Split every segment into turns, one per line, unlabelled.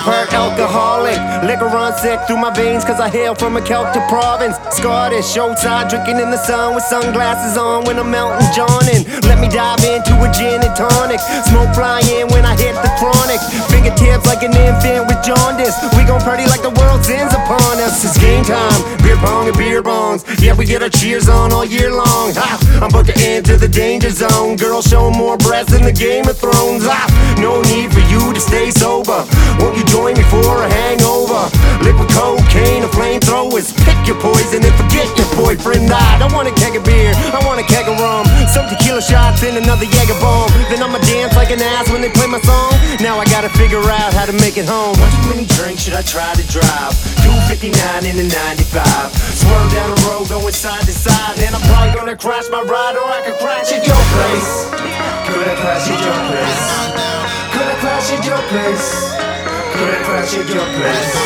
part alcoholic. Liquor runs sick through my veins cause I hail from a Celtic province. Scottish, showtime, drinking in the sun with sunglasses on when I'm melting Johnin'. Let me dive into a gin and tonic. Smoke flying when I hit the chronic. Fingertips like an infant with jaundice. We gon' party like the world's ends upon us. It's game time, beer pong and beer bongs. Yeah, we get our cheers on all year long. Ha, I'm about to enter the danger zone. Girls showing more breasts than the Game of Thrones. Ha, no need for you to stay sober. Won't you join me for a hangover? Liquid cocaine and flamethrowers. Pick your poison and forget your boyfriend died. I want a keg of beer, I want a keg of rum, some tequila shots and another Jaeger bomb. Then I'ma dance like an ass when they play my song. Now I gotta figure out how to make it home. One too many drinks, should I try to drive? 259 in the 95. Swirl down the road, going side to side. Then I'm probably gonna crash my ride, or I could crash at your place. Could I crash at your place? Could I crash at your place? Could I crash at your place?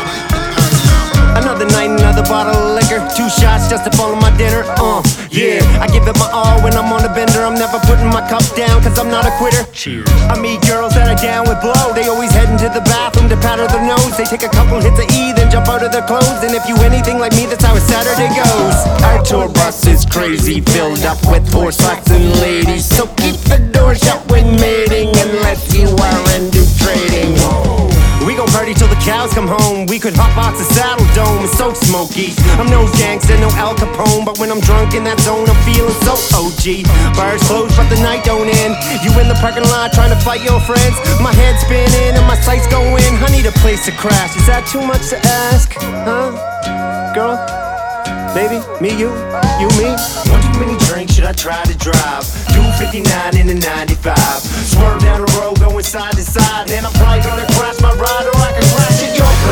Another night, another bottle of liquor. 2 shots just to follow my dinner. Yeah, I give it my all when I'm on the bender. I'm never putting my cup down cause I'm not a quitter.
Cheers.
I meet girls that are down with blow. They always heading to the bathroom to powder their nose. They take a couple hits of E, then jump out of their clothes. And if you anything like me, that's how a Saturday goes. Our tour bus is crazy, filled up with horse sluts and ladies. So keep the door shut when mating, unless you are into trading. We gon' party till the cows come home. We could hotbox the Saddle Dome, it's so smoky. I'm no gangster, no Al Capone, but when I'm drunk in that zone, I'm feeling so OG. Bars closed, but the night don't end. You in the parking lot trying to fight your friends. My head spinning and my sights going. I need a place to crash. Is that too much to ask? Huh? Girl? Baby? Me, you, me? One too many drinks, should I try to drive? 259 in the 95. Swerve down the road, going side to side. Then I'm probably gonna crash my ride, or I can crash at your place.